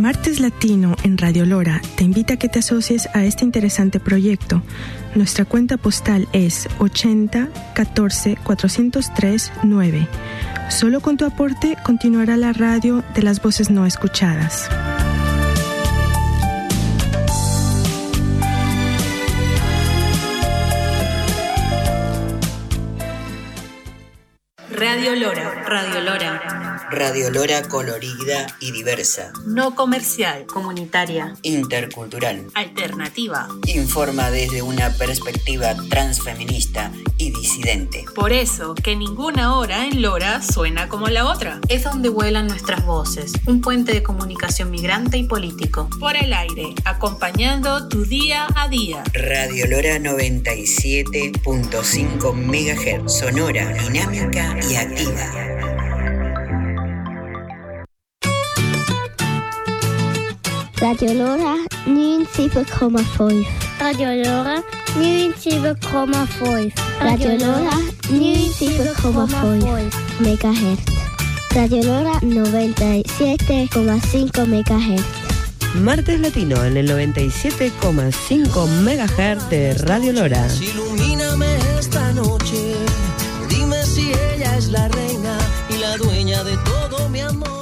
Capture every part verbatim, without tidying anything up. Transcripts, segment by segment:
Martes Latino en Radio Lora te invita a que te asocies a este interesante proyecto. Nuestra cuenta postal es ochenta catorce cuatrocientos tres nueve. Solo con tu aporte continuará la radio de las voces no escuchadas. Radio Lora, Radio Lora. Radio Lora colorida y diversa. No comercial, comunitaria. Intercultural. Alternativa. Informa desde una perspectiva transfeminista y disidente. Por eso, que ninguna hora en Lora suena como la otra. Es donde vuelan nuestras voces, un puente de comunicación migrante y político. Por el aire, acompañando tu día a día. Radio Lora noventa y siete punto cinco megahertz. Sonora, dinámica y activa. Radio Lora negenenzeventig komma vijf. Radio Lora negenenzeventig komma vijf. Radio Lora negenenzeventig komma vijf megahertz. Radio Lora noventa y siete coma cinco megahertz. Martes Latino en el noventa y siete coma cinco megahertz de Radio Lora. Ilumíname esta noche, dime si ella es la reina y la dueña de todo mi amor.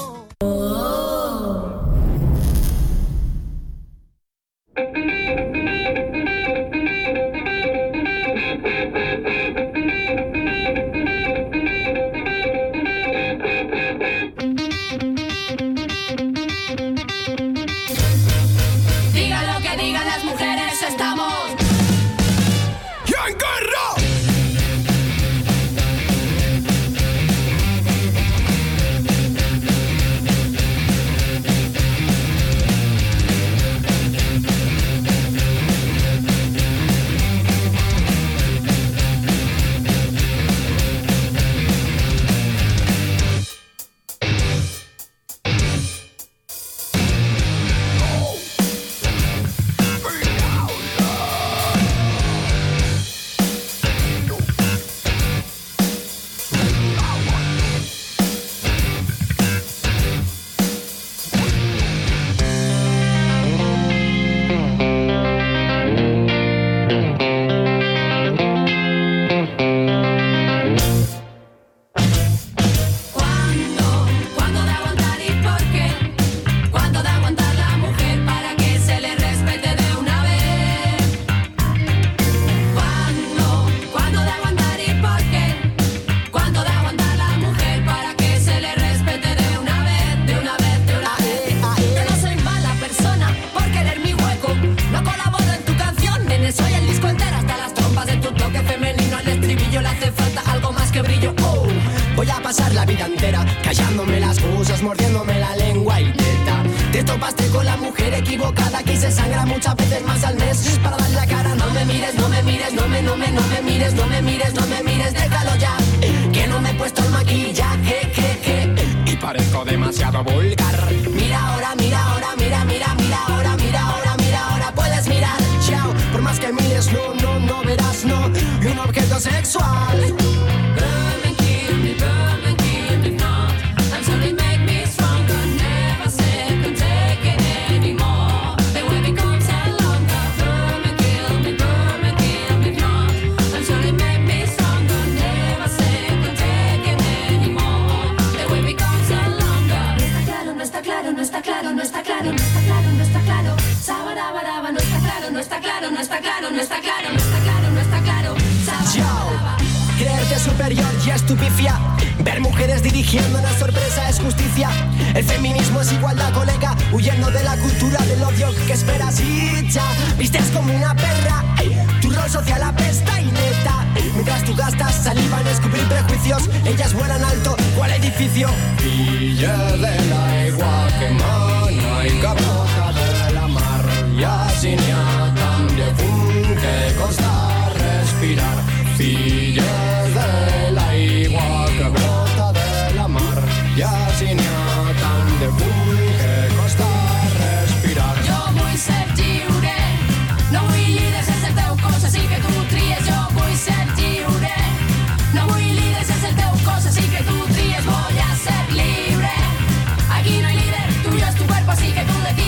Así que tú decides.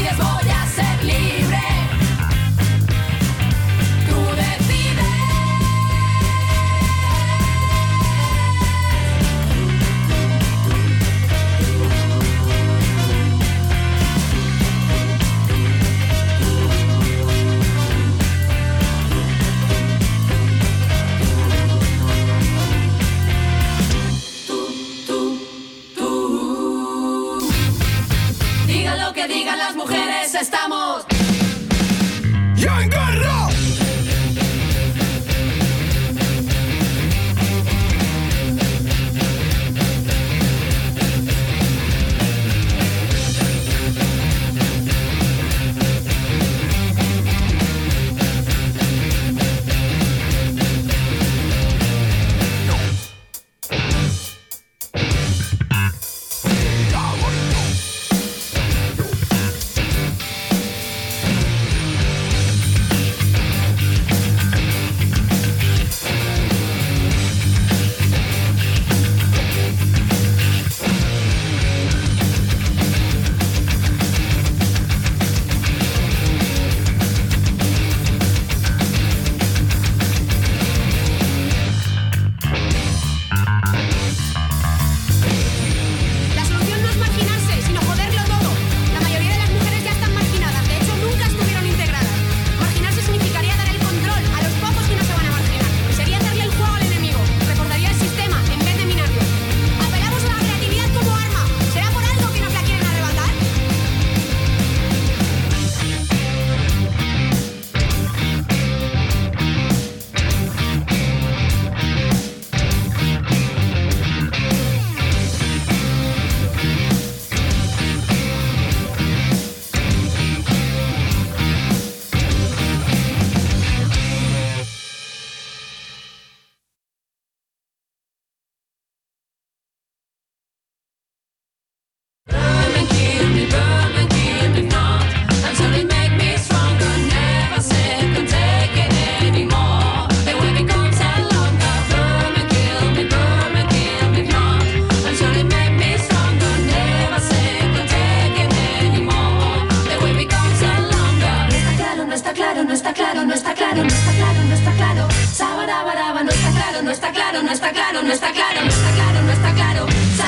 está claro, no está claro, no está claro, no está claro, no está claro.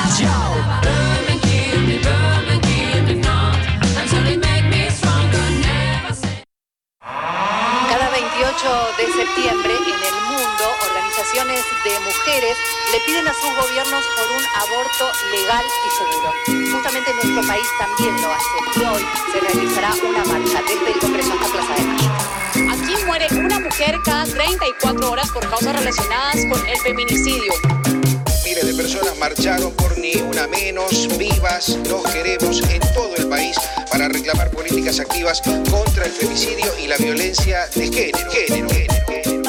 Cada veintiocho de septiembre en el mundo, organizaciones de mujeres le piden a sus gobiernos por un aborto legal y seguro. Justamente nuestro país también lo hace y hoy se realizará una marcha desde el Congreso hasta Plaza de Mayo. Aquí muere una mujer cada treinta y cuatro horas por causas relacionadas con el feminicidio. Miles de personas marcharon por Ni Una Menos, vivas, nos queremos en todo el país para reclamar políticas activas contra el femicidio y la violencia de género. género, género, género.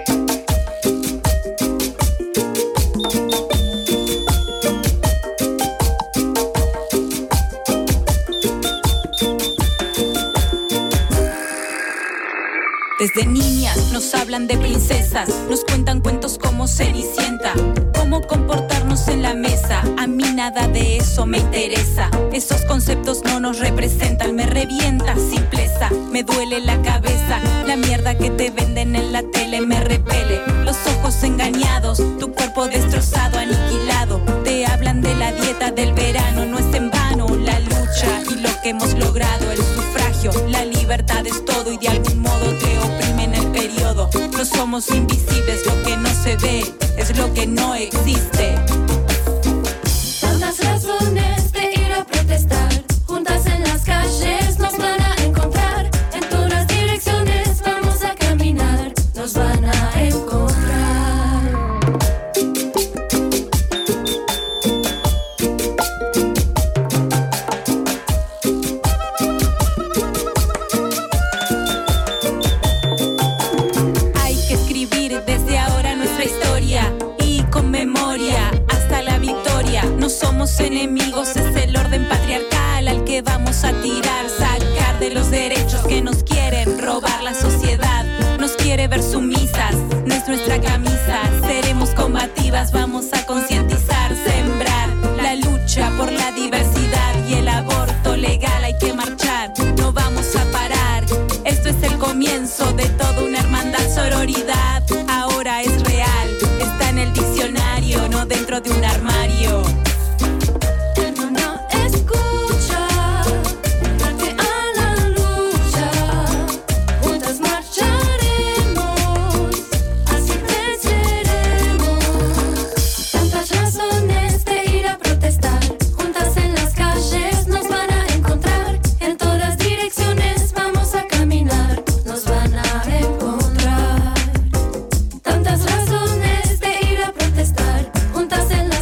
Desde niñas nos hablan de princesas, nos cuentan cuentos como Cenicienta, cómo comportarnos en la mesa. A mí nada de eso me interesa, esos conceptos no nos representan. Me revienta simpleza, me duele la cabeza, la mierda que te venden en la tele me repele. Los ojos engañados, tu cuerpo destrozado, aniquilado. Te hablan de la dieta del verano, no es en vano la lucha y lo que hemos logrado. El sufragio, la libertad es todo y de algún modo te oprimen el periodo. No somos invisibles, lo que no se ve es lo que no existe. Tantas razones de ir a protestar, juntas en las calles nos van a encontrar, en todas direcciones vamos a caminar, nos van a encontrar. Hay que escribir desde ahora nuestra historia y con memoria hasta la victoria. No somos enemigos, es el orden patriarcal al que vamos a tirar, sacar de los derechos que nos quieren robar. La sociedad nos quiere ver sumisas, no es nuestra camisa. Seremos combativas, vamos a concientizar, sembrar la lucha por la diversidad y el aborto legal. Hay que marchar, no vamos a parar. Esto es el comienzo de toda una hermandad, sororidad. Ahora es real, está en el diccionario, no dentro de un armario. El mundo escucha, únete a la lucha, juntas marcharemos, así venceremos. Tantas razones de ir a protestar, juntas en las calles nos van a encontrar, en todas direcciones vamos a caminar, nos van a encontrar. Tantas razones de ir a protestar, juntas en las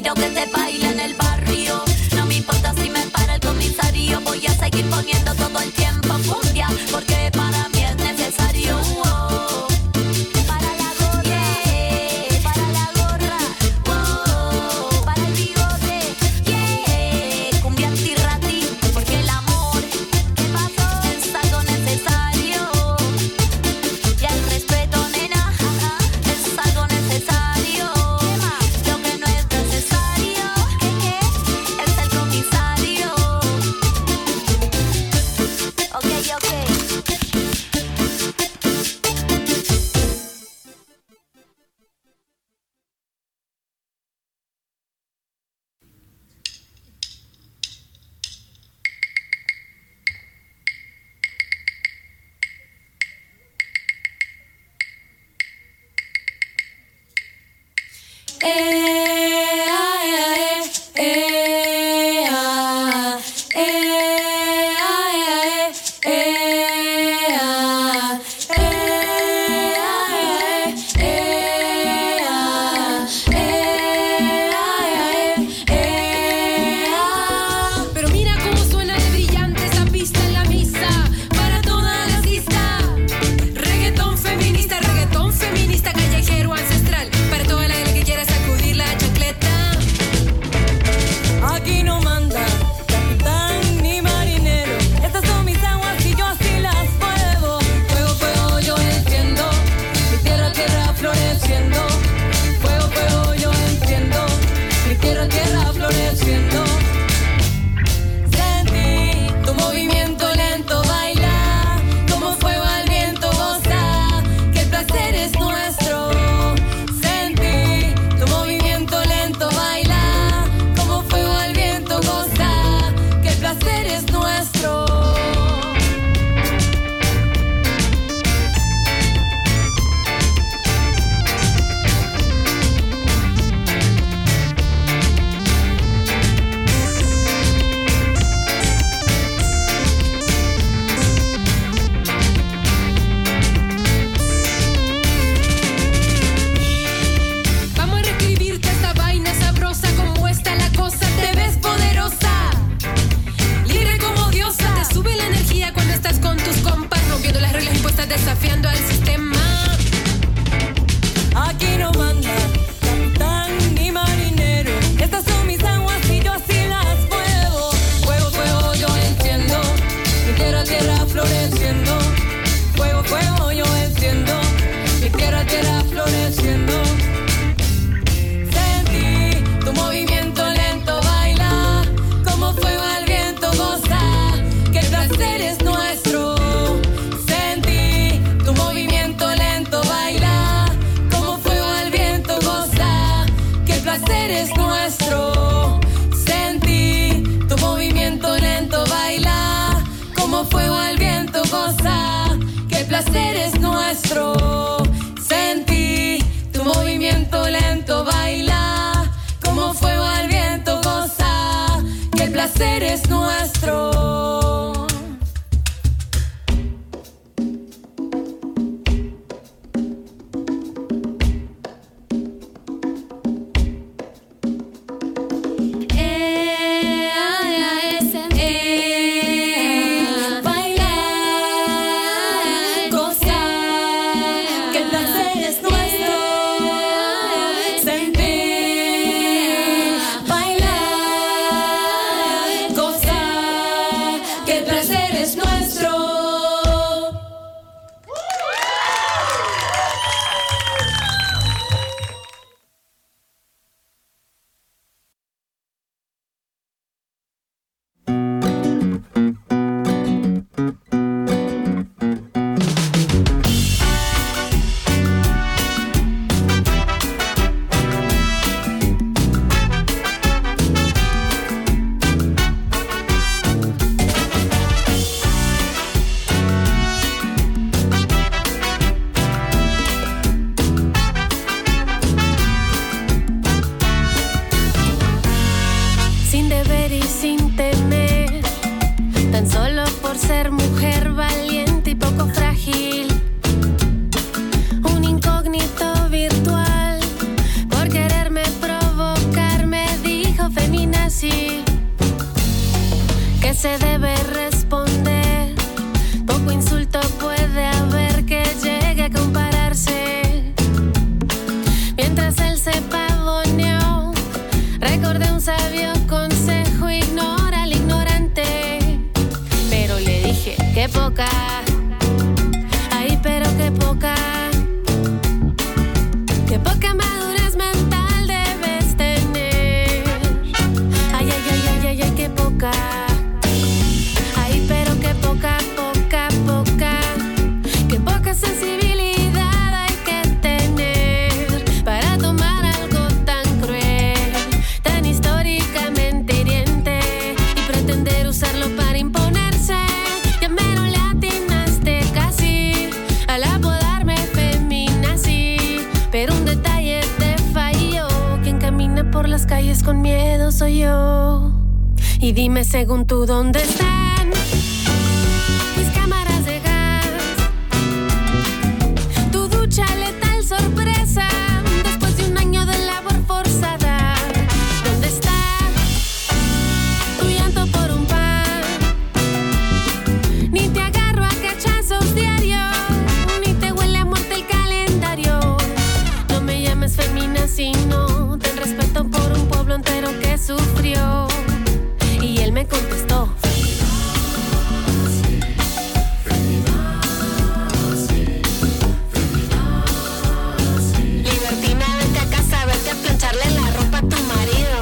quiero que te baile en el barrio. No me importa si me para el comisario, voy a seguir poniendo todo el tiempo cumbia, porque para mí es necesario. Oh. Para la gorra, yeah. Para la gorra, oh. Para el bigote, yeah. Cumbia antirrati, porque el amor, ¿qué pasó? Es algo necesario. Y el respeto, nena, es algo necesario. Lo que no es necesario, ¿qué, qué? Es el comisario. Ok, ok. Eh, ah, eh, eh, ah, eh, ah, eh, eh, ah, eh, ah, eh, ah, eh, ah, eh, ah. Pero mira cómo suena de brillante esa pista en la misa para toda la lista. Reggaetón feminista, reggaetón feminista, callejero ancestral para toda la que quiera sacudir se debe responder. Poco insulto puede haber que llegue a compararse. Mientras él se pavoneó, recordé un sabio consejo: ignora al ignorante. Pero le dije, qué poca, ay, pero qué poca, qué poca madurez mental debes tener. Ay, ay, ay, ay, ay, ay, qué poca, ay, pero qué poca, poca, poca, qué poca sensibilidad hay que tener para tomar algo tan cruel, tan históricamente hiriente, y pretender usarlo para imponerse. Ya mero le atinaste casi al apodarme feminazi, pero un detalle te falló: quien camina por las calles con miedo soy yo. Y dime, según tú, ¿dónde están mis cámaras de gas? Tu ducha letal sorpresa después de un año de labor forzada. ¿Dónde está tu llanto por un pan? Ni te agarro a cachazos diarios, ni te huele a muerte el calendario. No me llames femina, sino ten respeto por un pueblo entero que sufrió. Y él me contestó: libertina, vete a casa, vete a plancharle la ropa a tu marido.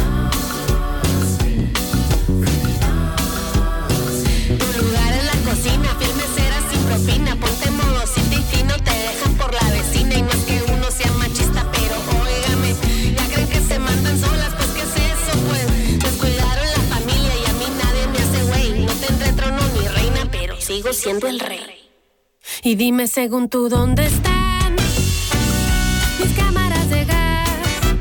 Tu lugar es la cocina, fiel mesera sin propina. Ponte modosita y fino, te dejan por la vecina. Y no es que uno sea machista, pero óigame, ya creen que se mandan solas, pues ¿qué es eso? Pues descuidaron la familia y a mí nadie me hace güey. No tendré trono ni reina, pero sigo siendo el rey. Y dime, según tú, ¿dónde están mis cámaras de gas?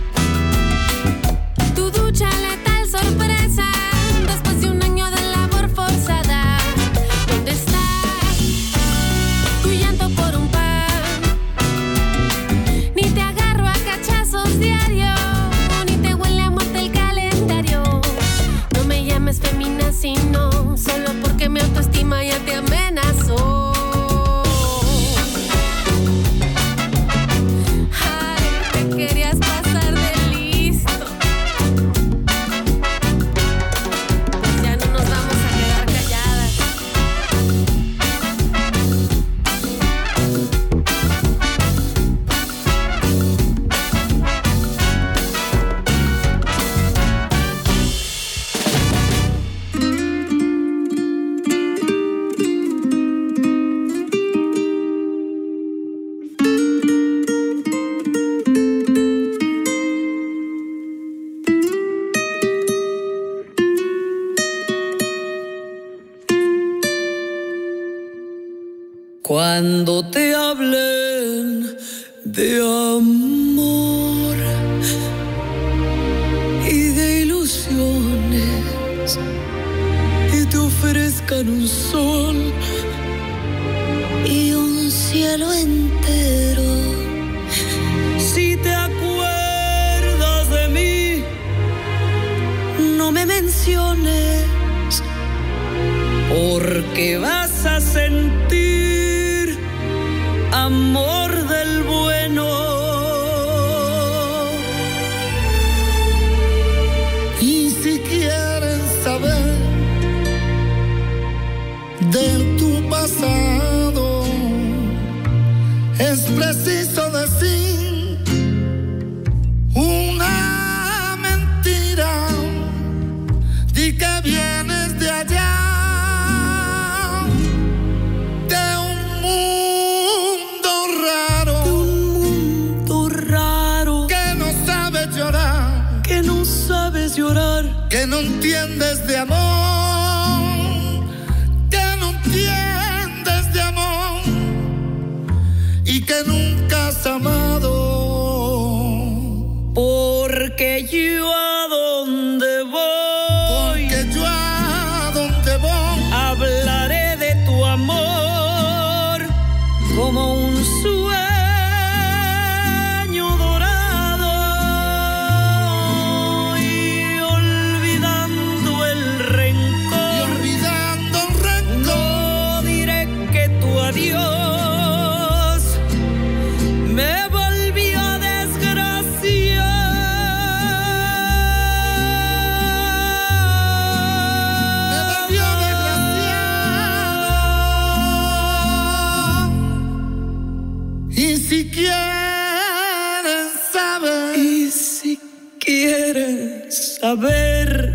Tu ducha letal sorpresa después de un año de labor forzada. ¿Dónde está tu llanto por un pan? Ni te agarro a cachazos diarios, ni te huele a muerte el calendario. No me llames femina, sino solo porque mi autoestima ya te amenazó. Ay, te querías pasar de listo. Pues ya no nos vamos a quedar calladas. Cuando te hablen de amor y de ilusiones y te ofrezcan un sol y un cielo entero, si te acuerdas de mí, no me menciones, porque vas a sentir amor del bueno. Y si quieres saber de tu pasado, es preciso decir una mentira. Di que vienes de allá, llorar, que no entiendes de amor, que no entiendes de amor y que nunca has amado. Porque yo a donde voy, porque yo a donde voy, hablaré de tu amor como un sueño. Y saber